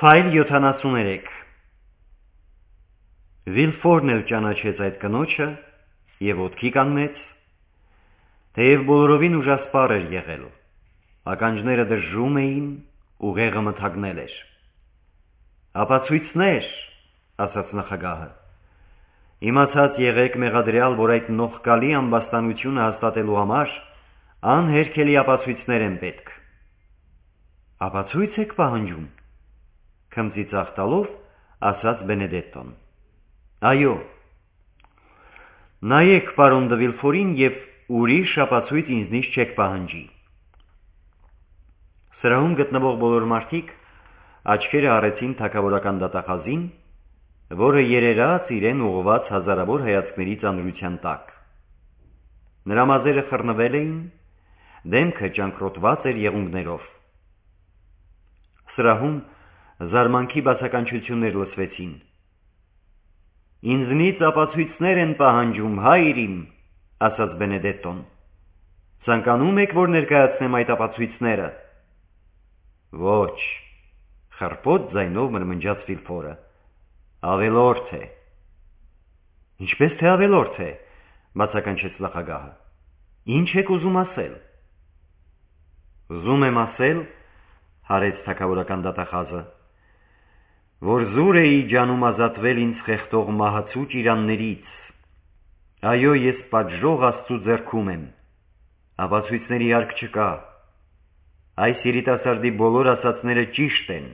Ֆայլ 73 Վիլֆորն էլ ճանաչեց այդ կնոջը և ոտքի կանգնեց, թեև բոլորովին ուժասպառ էր եղել, ականջները դժժում էին, ուղեղը մթագնել էր։ «Ապացույցներ», ասաց նախագահը, «իմացած եղեք մեղադրյալ, որ այդ նողկալի ամբաստանությունը հաստատելու համար անհերքելի ապացույցներ են պետք»։ «Ապացույց եք պահանջում», քմծիծաղ տալով ասաց Բենեդետտոն։ «Այո, նայեք պարոն դը Վիլֆորին և ուրիշ ապացույց ինձնից չեք պահանջի»։ Սրահում գտնվող բոլոր մարդիկ աչքերը առեցին թագավորական դատախազին, որը երերաց իրեն ուղղված հազարավոր հայացքների ծանրության տակ։ Նրա մազերը խռնվել էին, դեմքը ճանկռոտված էր եղունգներով։ Սրահում զարմանքի բացականչություններ լսվեցին։ «Ինձնից ապացույցներ են պահանջում, հայր իմ», ասաց Բենեդետտոն։ «Ցանկանում եք, որ ներկայացնեմ այդ ապացույցները»։ «Ոչ», խռպոտ ձայնով մրմնջաց Վիլֆորը, «ավելորդ է»։ «Ինչպես թե ավելորդ է», բացականչեց նախագահը։ «Ինչ եք ուզում ասել»։ «Ուզում եմ ասել», հարեց թագավորական դատախազը, «որ զուր էի ջանում ազատվել ինձ խեղդող մահացու ճիրաններից։ Այո, ես պատժող Աստծու ձեռքում եմ, ապացույցների հարկ չկա։ Այս երիտասարդի բոլոր ասածները ճիշտ են»։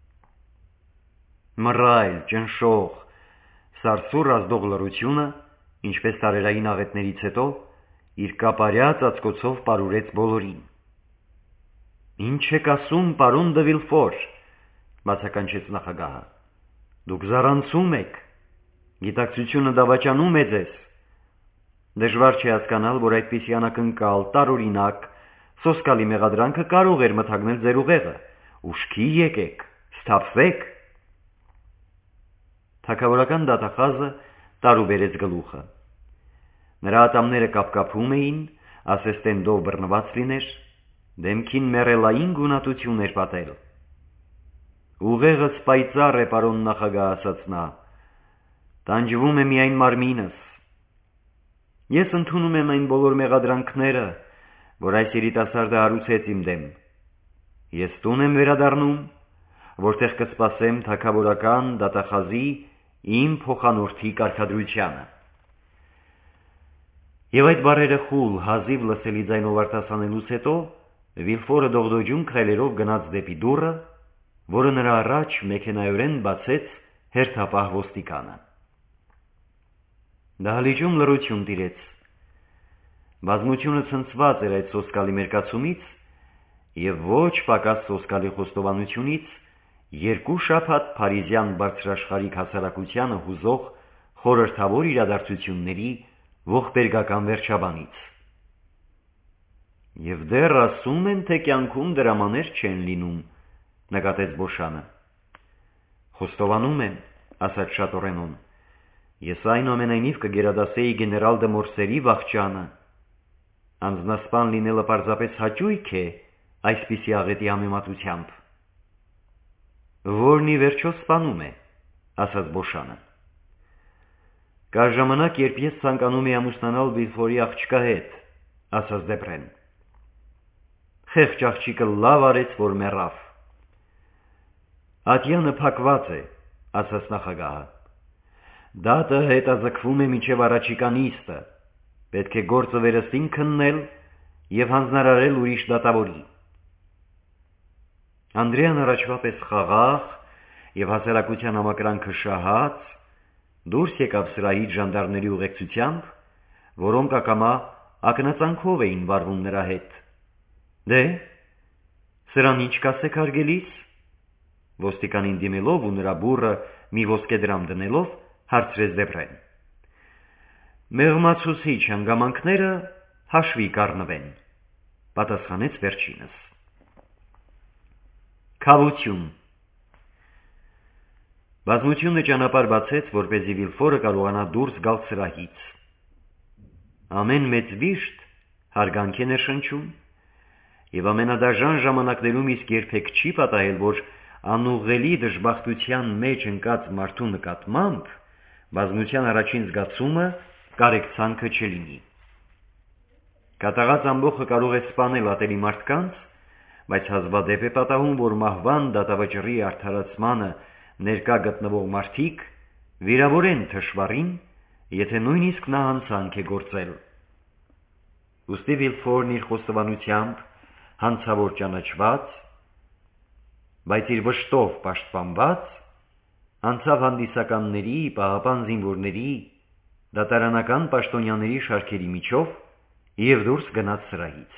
Մռայլ, ճնշող, սարսուռ ազդող լռությունը, ինչպես տարերային աղետներից հետո, իր կապարյա ծածկոցով պարուրեց բոլորին։ «Ինչ եք ասում, պարոն դը Վիլֆոր», բացականչեց նախագահը։ «Դուք զառանցում եք, գիտակցությունը դավաճանում է ձեզ։ Դժվար չէ հասկանալ, որ այդպիսի անակնկալ, տարօրինակ, սոսկալի մեղադրանքը կարող էր մթագնել ձեր ուղեղը։ Ուշքի եկեք, սթափվեք»։ Թագավորական դատախազը տարուբերեց գլուխը։ Նրա ատամները կապկապում էին, ասես տենդով բռնված լիներ, դեմքին մեռելային գունատություն էր պատել։ «Ուղեղս պայծառ է, պարոն նախագահ», ասաց նա, «տանջվում է միայն մարմինս։ Ես ընդունում եմ այն բոլոր մեղադրանքները, որ այս երիտասարդը հարուցեց իմ դեմ։ Ես տուն եմ վերադառնում, որտեղ կսպասեմ թագավորական դատախազի իմ փոխանորդի կարգադրությանը»։ Եվ այդ բառերը խուլ, հազիվ լսելի ձայնով արտասանելուց հետո Վիլֆորը դողդոջուն քայլերով գնաց դեպի դուռը, որը նրա առաջ մեքենայորեն բացեց հերթապահ ոստիկանը։ Դահլիճում լռություն տիրեց։ Բազմությունը ցնցված էր այդ սոսկալի մերկացումից և ոչ պակաս սոսկալի խոստովանությունից երկու շաբաթ փարիզյան բարձրաշխարհիկ հասարակությանը հուզող խորհրդավոր իրադարձությունների ողբերգական վերջաբանից։ «Եվ դեռ ասում են, թե կյանքում դրամաներ չեն լինում», նկատեց Բոշանը։ «Խոստովանում եմ», ասաց Շատորենոն, «ես այնուամենայնիվ կգերադասեի գեներալ դը Մորսերի վախճանը։ Անձնասպան լինելը պարզապես հաճույք է այսպիսի աղետի համեմատությամբ»։ «Որն ի վերջո սպանում է», ասաց Բոշանը։ «Կա ժամանակ, երբ ես ցանկանում էի ամուսնանալ Վիլֆորի աղջկա հետ», ասաց Դեպրեն։ «Խեղճ աղջիկը լավ արեց, որ մեռավ»։ «Ատյանը փակված է», ասաց նախագահը։ «Դատը հետաձգվում է մինչև առաջիկա նիստը, պետք է գործը վերստին քննել և հանձնարարել ուրիշ դատավորի»։ Անդրեան առաջվա պես խաղաղ և հասարակության համակրանքը շահած դուրս եկավ սրահից ժանդարմների ուղեկցությամբ, որոնք ակամա ակնածանքով էին վարվում նրա հետ։ «Դե, սրան ինչ կասեք, հարգելիս», ոստիկանին դիմելով ու նրա բուռը մի ոսկեդրամ դնելով, հարցրեց Դեպրեն։ «Մեղմացուցիչ հանգամանքները հաշվի կառնվեն», պատասխանեց վերջինս։ Քավություն։ Բազմությունը ճանապարհ բացեց, որպեսզի Վիլֆորը կարողանա դուրս գալ սրահից։ Ամեն մեծ վիշտ հարգանք է ներշնչում, և ամենադաժան ժամանակներում իսկ երբեք չի պատահել, որ անուղղելի դժբախտության մեջ ընկած մարդու նկատմամբ բազմության առաջին զգացումը կարեկցանքը չլինի։ Կատաղած ամբոխը կարող է սպանել ատելի մարդկանց, բայց հազվադեպ է պատահում, որ մահվան դատավճռի արդարացմանը ներկա գտնվող մարդիկ վիրավորեն թշվառին, եթե նույնիսկ նա հանցանք է գործել։ Ուստի Վիլֆորն իր խոստովանությամբ հանցավոր ճանաչված, բայց իր վշտով պաշտպանված, անցավ հանդիսականների, պահապան զինվորների, դատարանական պաշտոնյաների շարքերի միջով և դուրս գնաց սրահից։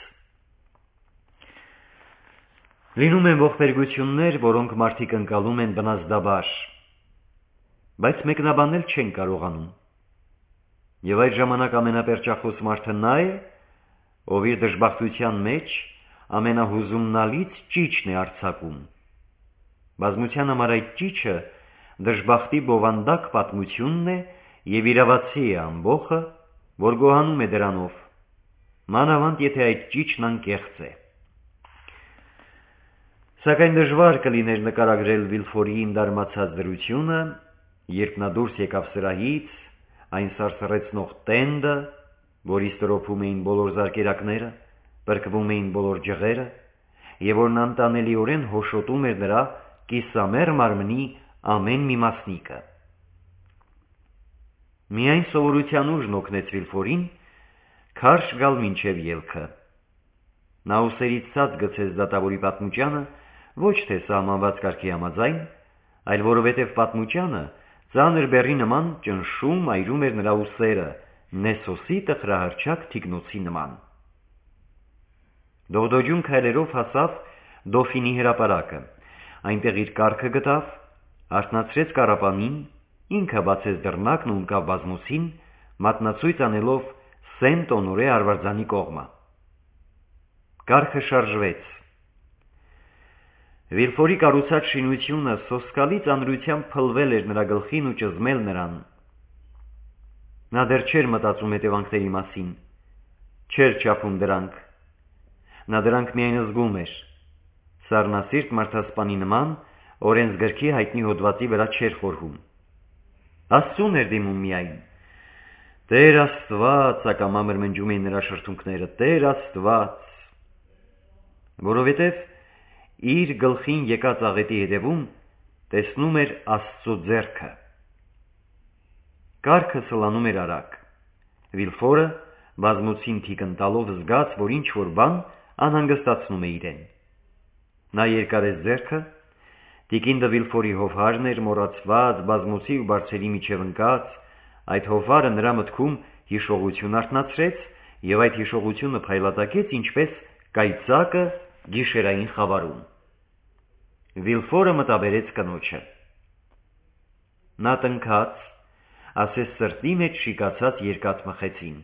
Լինում են ողբերգություններ, որոնք մարդիկ ընկալում են բնազդաբար, բայց մեկնաբանել չեն կարողանում։ Եվ այդ ժամանակ ամենապերճախոս մարդը նա է, ով իր դժբախտության մեջ ամենահուզումնալից ճիչն է արձակում։ Բազմության համար այդ ճիչը դժբախտի բովանդակ պատմությունն է և իրավացի է ամբոխը, որ գոհանում է դրանով, մանավանդ եթե այդ ճիչն անկեղծ է։ Սակայն դժվար կլիներ նկարագրել Վիլֆորի ընդարմացած դրությունը, երբ նա դուրս եկավ սրահից, այն սարսռեցնող տենդը, որի ստրոփում էին բոլոր զարկերակները, պրկվում էին բոլոր ջղերը, և որն անտանելիորեն հոշոտում էր նրա կիսամեռ մարմնի ամեն մի մասնիկը։ Միայն սովորության ուժն օգնեց Վիլֆորին քարշ գալ մինչև ելքը։ Նա ուսերից ցած գցեց դատավորի պատմուճանը, ոչ թե սահմանված կարգի համաձայն, այլ որովհետև պատմուճանը ծանր բեռի նման ճնշում այրում էր նրա ուսերը, նեսոսի տխրահռչակ թիկնոցի նման։ Դողդոջուն քայլերով հասավ Դոֆինի հրապարակը, այնտեղ իր կառքը գտավ, արթնացրեց կառապանին, ինքը բացեց դռնակն ու ընկավ բազմոցին, մատնացույց անելով Սենտ Օնորե արվարձանի կողմը։ Կառքը շարժվեց։ Վիլֆորի կառուցած շինությունը սոսկալի ծանրությամբ փլվել էր նրա գլխին ու ճզմել նրան։ Նա դեռ չէր մտածում հետևանքների մասին, չէր չափում դրանք։ Նա դրանք միայն զգում էր։ Սառնասիրտ մարդասպանի նման օրենսգրքի հայտնի հոդվածի վրա չէր խորհում։ Աստծուն էր դիմում միայն։ Տեր Աստված, ակամա մրմնջում էին նրա շրթունքները, Տեր Աստված, որովհետև իր գլխին եկած աղետի հետևում տեսնում էր Աստծո ձեռքը։ Կառքը սլանում էր արագ։ Վիլֆորը բազմոցին թիկն տալով զգաց, որ ինչ-որ բան անհանգստացնում է իրեն։ Նա երկարեց ձեռքը, տիկինդը Վիլֆորի հովհարն էր, մոռացված, բազմոցի ու բարձերի միջև ընկած, այդ հովհարը նրա մտքում հիշողություն արթնացրեց և այդ հիշողությունը փայլատակեց ինչպես կայծակը գիշերային խավարում։ Վիլֆորը մտաբերեց կնոջը։ Նա տնքաց, ասես սրտի մեջ շիկացած երկաթ մխեցին։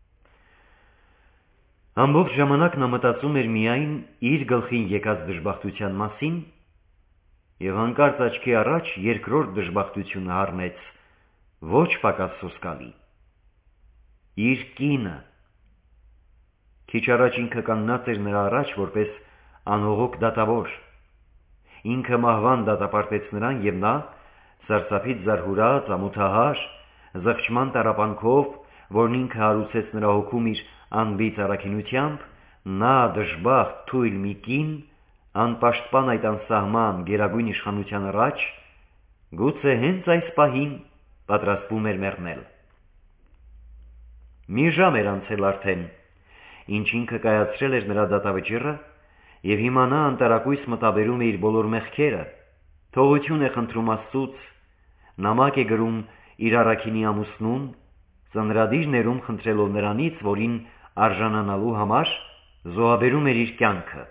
Ամբողջ ժամանակ նա մտածում էր միայն իր գլխին եկած դժբախտության մասին և հանկարծ աչքի առաջ երկրորդ դժբախտությունը հառնեց, ոչ պակաս սոսկալի։ Իր կինը։ Քիչ առաջ ինքը կանգնած էր նրա առաջ որպես անողոք դատավոր։ Ինքը մահվան դատապարտեց նրան և նա, սարսափից զարհուրած, ամոթահար, զղջման տառապանքով, որն ինքը հարուցեց նրա հոգում իր անբիծ առաքինությամբ, նա դժբախտ թույլ մի կին, անպաշտպան այդ անսահման գերագույն իշխանության առաջ, գուցե հենց այս պահին պատրաստվում էր մեռնել։ Մի ժամ էր անցել արդեն, ինչ ինքը կայացրել էր նրա դատավճիռը, և հիմա նա անտարակույս մտաբերում է իր բոլոր մեղքերը, թողություն է խնդրում Աստծուց, նամակ է գրում իր առաքինի ամուսնուն, ծնրադիր ներում խնդրելով նրանից, որին արժանանալու համար զոհաբերում էր իր կյանքը։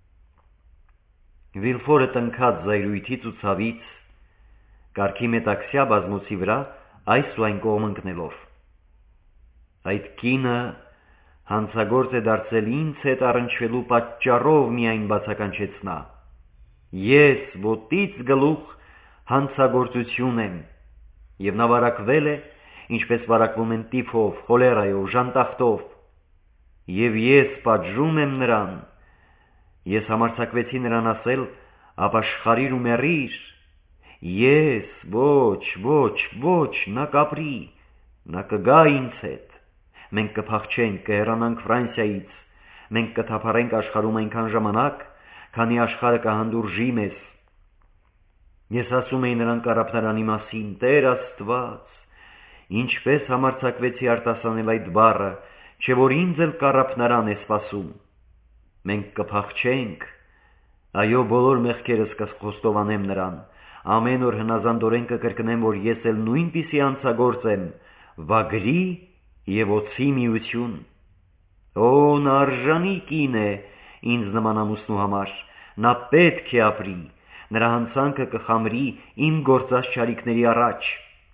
Վիլֆորը տնքաց զայրույթից ու ցավից, կառքի մետաքսյա բազմոցի վրա այս ու այն կողմ ընկնելով։ Այդ կինը հանցագործ է դարձել ինձ հետ առնչվելու պատճառով միայն բացականչեց նա։ Ես ոտից գլուխ հանցագործություն եմ, և նա վարակվել է, ինչպես վարակվում են տիֆով, խոլերայով, ժանտախտով, և ես պատժում եմ նրան։ Ես համարձակվեցի նրան ասել, ապաշխարիր ու մեռիր։ Ես, ոչ, նա կապրի, նա կգա ինձ հետ։ Մենք կփախչենք, կհեռանանք Ֆրանսիայից, մենք կթափառենք աշխարհում այնքան ժամանակ, քանի աշխարհը կհանդուրժի մեզ։ Ես ասում էի նրան կառափնարանի մասին, Տեր Աստված, ինչպես համարձակվեցի արտասանել այդ բառը, չէ որ ինձ էլ կառափնարան է սպասում։ Մենք կփախչենք, այո, բոլոր մեղքերս կխոստովանեմ նրան, ամեն օր հնազանդորեն կկրկնեմ, որ ես էլ նույնպիսի անցագործ եմ, վագրի և օձի միություն։ Օ, նա արժանի կին է ինձ նման ամուսնու համար, նա պետք է ապրի, նրա հանցանքը կխամրի իմ գործած չարիքների առաջ։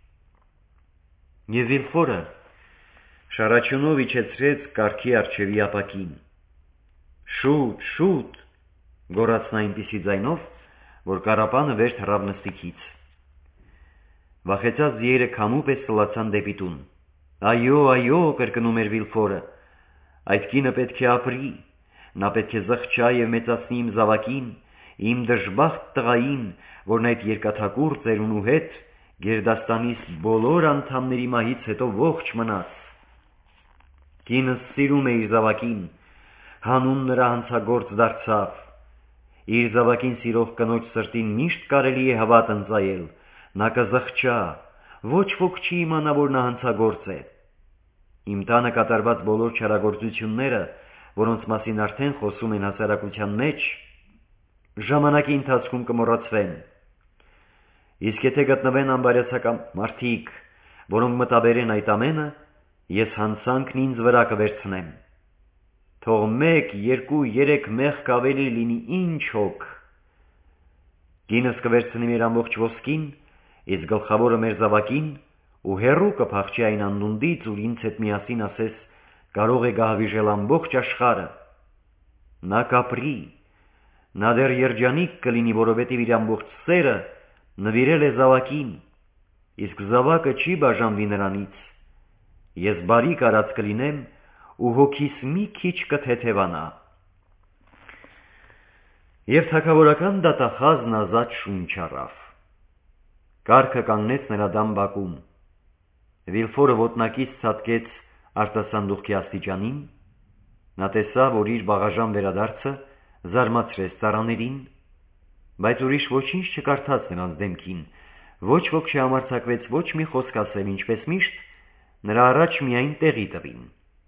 Եվ Վիլֆորը շառաչյունով իջեցրեց կառքի առջևի ապակին։ Շուտ, գոռաց նա այնպիսի ձայնով, որ կառապանը վեր թռավ նստիքից։ Վախեցած ձիերը քամու պես սլացան դեպի տուն։ Այո, կրկնում էր Վիլֆորը, այդ կինը պետք է ապրի, նա պետք է զղջա և մեծացնի իմ զավակին, իմ դժբախտ տղային, որն այդ երկաթակուռ ծերունու հետ գերդաստանիս բոլոր անդամների մահից հետո ողջ մնաց։ Կինս սիրում է իր զավակին, հանուն նրա հանցագործ դարձավ։ Իր զավակին սիրող կնոջ սրտին միշտ կարելի է հավատ ընծայել, նա կզղջա, ոչ ոք չի իմանա, որ նա հանցագործ է։ Իմ տանը կատարված բոլոր չարագործությունները, որոնց մասին արդեն խոսում են հասարակության մեջ, ժամանակի ընթացքում կմոռացվեն։ Իսկ եթե գտնվեն անբարյացակամ մարդիկ, որոնք մտաբերեն այդ ամենը, ես հանցանքն ինձ վրա կվերցնեմ։ Թող 1, 2, 3 մեղք ավելի լինի, ինչ հոգ։ Կինս կվերցնի մեր ամբողջ ոսկին, իսկ գլխավորը մեր զավակին, ու հեռու կփախչի այն աննունդից, ուր ինձ հետ միասին ասես կարող է գահավիժել ամբողջ աշխարհը։ Նա կապրի, նա դեռ երջանիկ կլինի, որովհետև իր ամբողջ սերը նվիրել է զավակին, իսկ զավակը չի բաժանվի նրանից։ Ես բարի կարած կլինեմ ու հոգիս մի քիչ կթեթևանա։ Եվ թագավորական դատախազն ազատ շունչ առավ։ Կառքը կանգնեց նրա դամ բակում։ Վիլֆորը ոտնակից ցատկեց արտասանդուղքի աստիճանին, նա տեսավ, որ իր բաղաժան վերադարձը զարմացրեց ծառաներին, բայց ուրիշ ոչինչ չկարդաց նրանց դեմքին, ոչ ոք չհամարձակվեց ոչ մի խոսք ասել, ինչպես միշտ, նրա առաջ միայն տեղի տվին։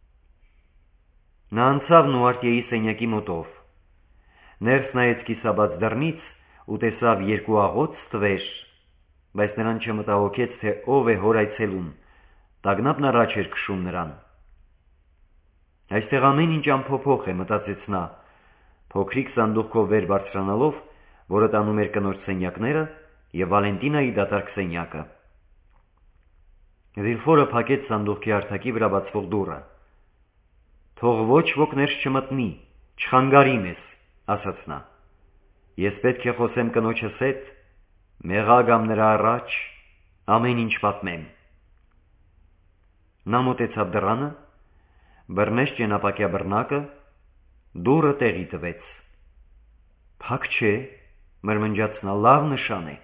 Նա անցավ Նուարտիեի սենյակի մոտով, ներս նայեց կիսաբաց դռնից ու տեսավ 2 աղոց ստվեր, բայց նրան չմտահոգեց, թե ով է հոր այցելում, տագնապն առաջ էր քշում նրան։ Այստեղ ամեն ինչ անփոփոխ է, մտածեց նա, փոքրիկ սանդուղքով վեր բարձրանալով, որը տանում էր կնոջ սենյակները և Վալենտինայի դատարկ սենյակը։ Վիլֆորը փակեց սանդուղքի հարթակի վրա բացվող դուռը։ Թող ոչ ոք ներս չմտնի, չխանգարի մեզ, ասաց նա։ Ես պետք է խոսեմ կնոջս հետ, մեղա գամ նրա առաջ, ամեն ինչ պատմեմ։ Նա մոտեցավ դռանը, բռնեց ճենապակյա բռնակը, դուռը տեղի տվեց։ Փակ չէ, մրմնջաց նա, լավ նշան է։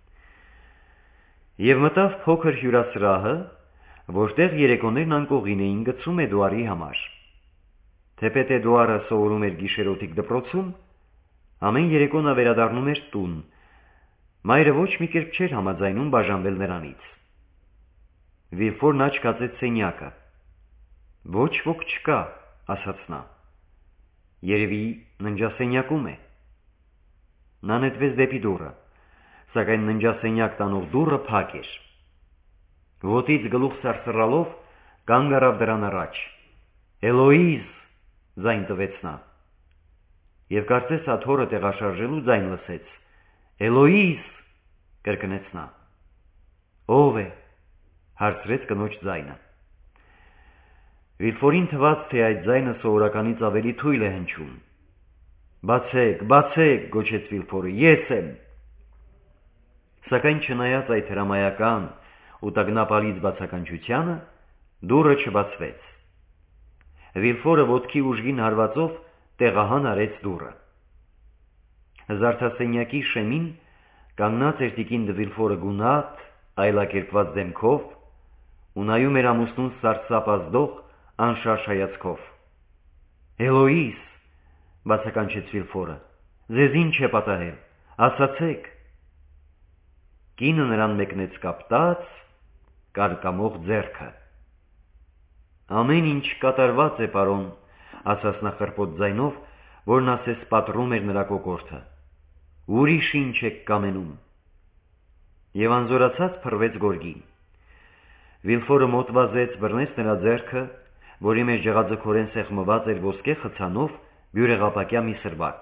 Եվ մտավ փոքր հյուրասրահը, որտեղ երեկոներն անկողին էին գցում Էդուարի համար։ Թեպետ Էդուարը սովորում էր գիշերօթիկ դպրոցում, ամեն երեկո նա վերադառնում էր տուն։ Մայրը ոչ մի կերպ չէր համաձայնում բաժանվել նրանից։ Վիլֆորն աչքացեց սենյակը։ Ոչ ոք չկա, ասաց նա։ Երևի ննջասենյակում է։ Նա նետվեց դեպի դուռը, սակայն ննջասենյակ տանող դուռը փակ էր։ Ոտից գլուխ սարսռալով կանգ առավ դրան առաջ։ Էլոիզ, ձայն տվեց նա։ Եվ կարծես աթոռը տեղաշարժելու ձայն լսեց։ Էլոիզ, կրկնեց նա։ Ո՞վ է, հարցրեց կնոջ ձայնը։ Վիլֆորին թվաց, թե այդ ձայնը սովորականից ավելի թույլ է հնչում։ Բացեք, գոչեց Վիլֆորը, ես եմ։ Սակայն չնայած այդ հրամայական ու տագնապալից բացականչությանը, դուռը չբացվեց։ Վիլֆորը ոտքի ուժգին հարվածով տեղահան արեց դուռը։ Զարդասենյակի շեմին կանգնած էր տիկին դե Վիլֆորը գունատ, այլակերպված դեմքով ու նայում էր ամուսնուն սարսափ ազդող անշարժ հայացքով։ «Էլոիս», բացականչեց Վիլֆորը, «ձեզ ինչ է պատահել, ասացեք»։ Կինը նրան մեկնեց կապտած, կարկամող ձեռքը։ «Ամեն ինչ կատարված է, պարոն», ասաց նա խռպոտ ձայնով, որն ասես պատռում էր նրա կոկորդը։ «Ուրիշ ինչ եք կամենում»։ Եվ անզորացած փռվեց գորգին։ Վիլֆորը մոտ վազեց, բռնեց նրա ձեռքը, որի մեջ ջղաձգորեն սեղմված էր ոսկե խցանով բյուրեղապակյա մի սրվակ։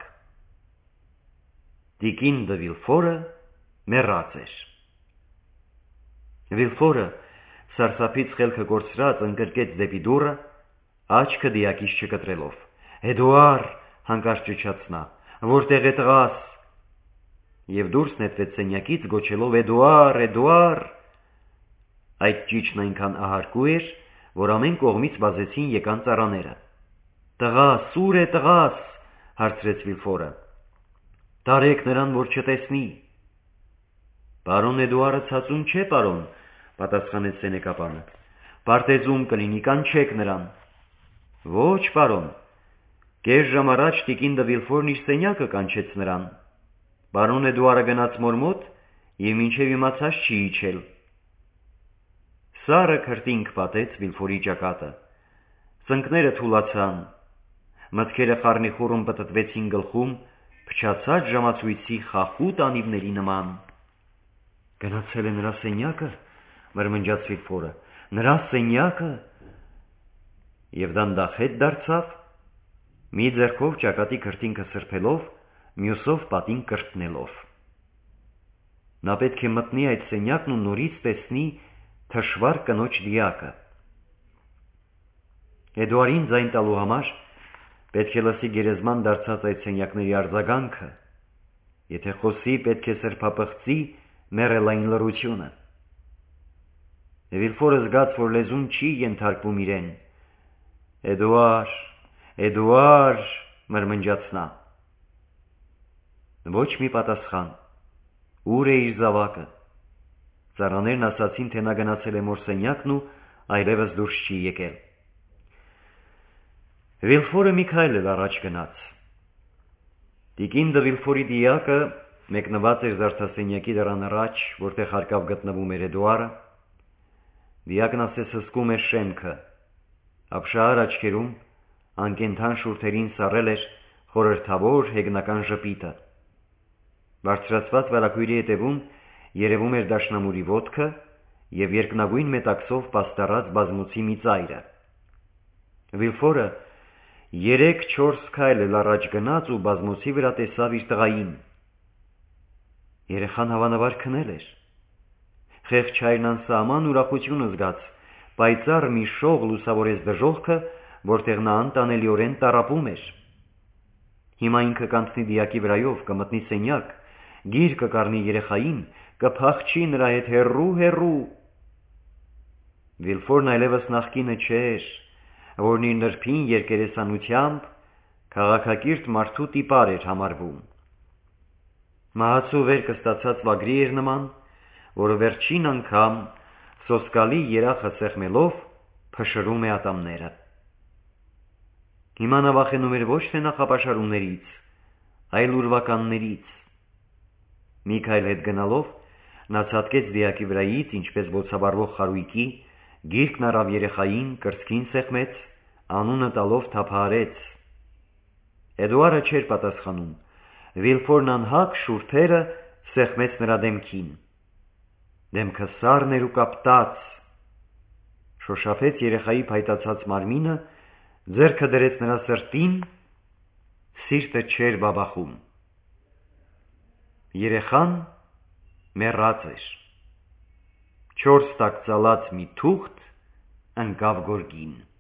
Տիկին դե Վիլֆորը մեռած էր։ Վիլֆորը սարսափից խելքը կորցրած ընկրկեց դեպի դուռը, աչքը դիակից չկտրելով։ «Էդուար», հանկարծ ճչաց նա, «որտեղ է տղաս»։ Եվ դուրս նետվեց սենյակից գոչելով «Էդուար, Էդուար»։ Այդ ճիչն այնքան ահարկու էր, որ ամեն կողմից վազեցին եկան ծառաները։ «Տղաս, ուր է տղաս», հարցրեց Վիլֆորը։ «Տարեք նրան, որ չտեսնի»։ «Պարոն Էդուարը ցածուն չէ, պարոն», պատասխանեց սենեկապանը։ «Պարտեզում կլինի, կանչեք նրան»։ «Ոչ, պարոն»։ Կես ժամ առաջ տիկին դե Վիլֆորն իր սենյակը կանչեց նրան։ Պարոն Էդուարը գնաց մոր մոտ և մինչև իմացած չի իջել։ Սառը քրտինք պատեց Վիլֆորի ճակատը։ Ծնկները թուլացան, մտքերը խառնիխուռն պտտվեցին գլխում, փչացած ժամացույցի խախուտ անիվների նման։ «Գնացել է նրա սենյակը», մրմնջաց Վիլֆորը, «նրա սենյակը»։ Եվ դանդաղ հետ դարձավ, մի ձեռքով ճակատի քրտինքը սրբելով, մյուսով պատին կրտնելով։ Նա պետք է մտնի այդ սենյակն ու նորից տեսնի թշվառ կնոջ դիակը։ Էդուարին ձայն տալու համար պետք է լսի գերեզման դարձած այդ սենյակների արձագանքը, եթե խոսի պետք է սրբապղծի մեռելային լռությունը։ Վիլֆորը զգաց, որ լեզուն չի ենթարկվում իրեն։ «Էդուար, Էդուար», մրմնջաց նա։ Ոչ մի պատասխան։ Ուր է իր զավակը։ Ծառաներն ասացին, թե նա գնացել է մոր սենյակն ու այլևս դուրս չի եկել։ Վիլֆորը մի քայլ էլ առաջ գնաց։ Տիկին դե Վիլֆորի դիակը մեկնված էր զարդասենյակի դռան առաջ, որտեղ հարկավ գտնվում էր Էդուարը։ Դիակն ասես հսկում էր շեմքը, ապշահար աչքերում անկենդան շուրթերին սառել էր խորհրդավոր հեգնական ժպիտը։ Բարձրացված վարագույրի հետևում երևում էր դաշնամուրի ոտքը և երկնագույն մետաքսով պաստառած բազմոցի մի ծայրը։ Վիլֆորը 3-4 քայլ էլ առաջ գնաց ու բազմոցի վրա տեսավ իր տղային։ Երեխան հավանաբար քնել էր։ Խեղճ հայրն անսահման ուրախություն զգաց, պայծառ մի շող լուսավորեց դժոխքը, որտեղ նա անտանելիորեն տառապում էր։ Հիմա ինքը կանցնի դիակի վրայով, կմտնի սենյակ, գիր կկառնի երեխային, կփախչի նրա հետ հեռու։ Վիլֆորն այլևս նախկինը չէր, որն իր նրբին երկերեսանությամբ քաղաքակիրթ մարդու տիպար էր համարվում։ Մահացու վեր կստացած վագրի էր նման, որը վերջին անգամ սոսկալի երախը սեղմելով փշրում է ատամները։ Հիմա նա վախենում էր ոչ թե նախապաշարումներից, այլ ուրվականներից։ Մի քայլ հետ գնալով նա ցատկեց դիակի վրայից, ինչպես ոցավառվող խարույկի, գիրկն առավ երեխային, կրծքին սեղմեց, անունը տալով թափահարեց։ Էդուարը չէր պատասխանում։ Վիլֆորն անհակ շուրթերը սեղմեց նրա դեմքին։ Դեմքը սառն էր ու կապտած։ Շոշափեց երեխայի փայտացած մարմինը, ձեռքը դրեց նրա սրտին, սիրտը չէր բաբախում։ Երեխան մեռած էր։ 4 տակ ծալած մի թուղթ ընկավ գորգին։